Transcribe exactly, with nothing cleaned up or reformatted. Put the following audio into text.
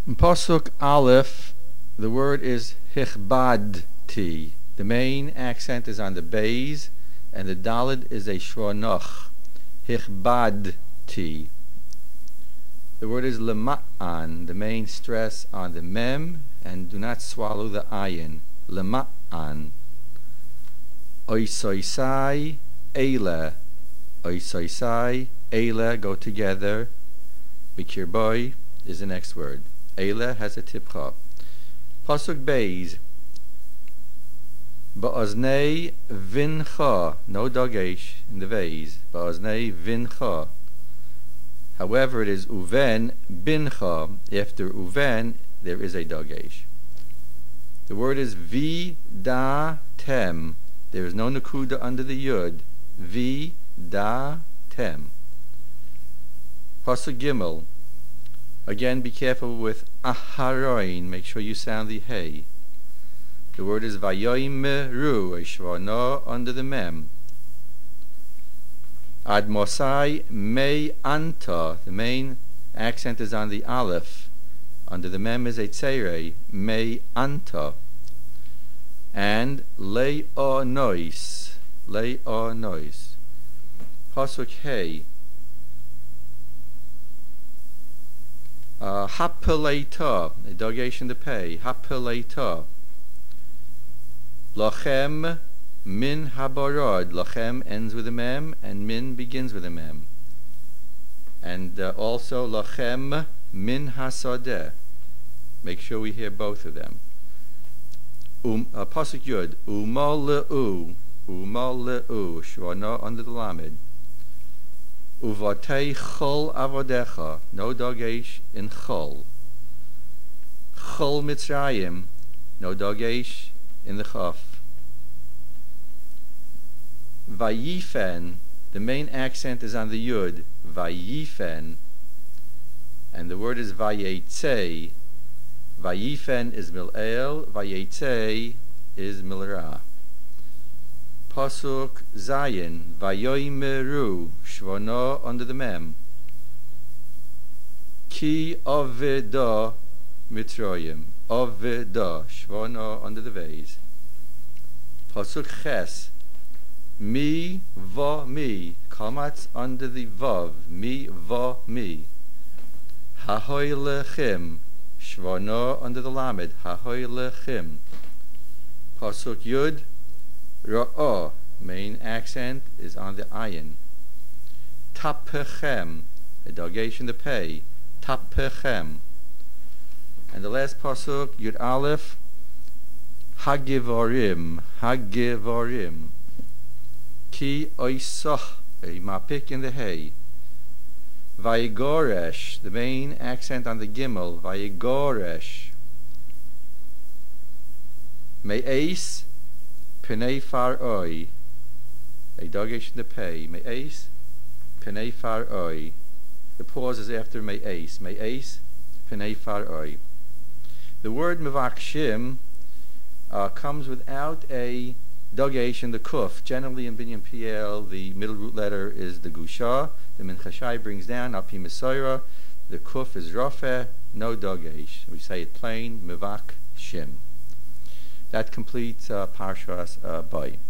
In Pasuk Aleph, the word is hichbadti. The main accent is on the bays, and the dalid is a shronoch. Hichbadti. The word is lema'an. The main stress on the mem, and do not swallow the ayin. Lema'an. Oisoisai eila. Oisoisai eila go together. Bikirboy is the next word. Eila has a tipcha. Pasuk Beis. Ba'oznei vincha. No dagesh in the vase. Ba'oznei vincha. However, it is uven bincha. After uven, there is a dagesh. The word is vi da tem. There is no nakuda under the yud. Vi da tem. Pasuk Gimel. Again, be careful with aharoin. Make sure you sound the hey. The word is vayoimeru, a shvana under the mem. Ad mosai mei anta. The main accent is on the aleph. Under the mem is a tzere, mei anta. And lei o nois. Lei o nois. Pasuk hey. Uh, Hapeleta, a dogation to pay. Hapeleta. Lachem min habarad. Lachem ends with a mem, and min begins with a mem. And uh, also lachem min hasadeh. Make sure we hear both of them. Um, uh, Pasuk Yud. Umal le'u. Umal le'u. Shvana under the lamed. Uvatei chol avodecha. No dagesh in chol. Chol mitzrayim. No dagesh in the chaf. Vayifen. The main accent is on the yud. Vayifen. And the word is vayetzei. Vayifen is mil'el. Vayetzei is mil'ra. Pasuk Zayin, Vayoimeru, Shvana under the mem. Ki aveda mitroyim, aveda, Shvana under the vase. Pasuk Ches, Mi va mi, Kamatz under the vav, Mi va mi. Hahoy lechem, Shvana under the lamed, Hahoy lechem. Pasuk Yud, Ra'ah, main accent is on the ayin. Tapechem, a dogation to pay. Tapechem. And the last pasuk, Yud Aleph, Hagivorim, Hagivorim. Ki oisach, a mapik in the hay. Vayigoresh, the main accent on the gimel. Vayigoresh. Me'es, Penei far oi, a dogation to pay. Me'es, penei far oi. The pause is after me'es. Me'es, penei far oi. The word mevakshim uh, comes without a dogation, the kuf. Generally in Binyan P L, the middle root letter is the gusha. The minchashai brings down api mesoira. The kuf is rafeh, no dogesh. We say it plain, mevakshim. That completes uh, Parshas uh, Bay.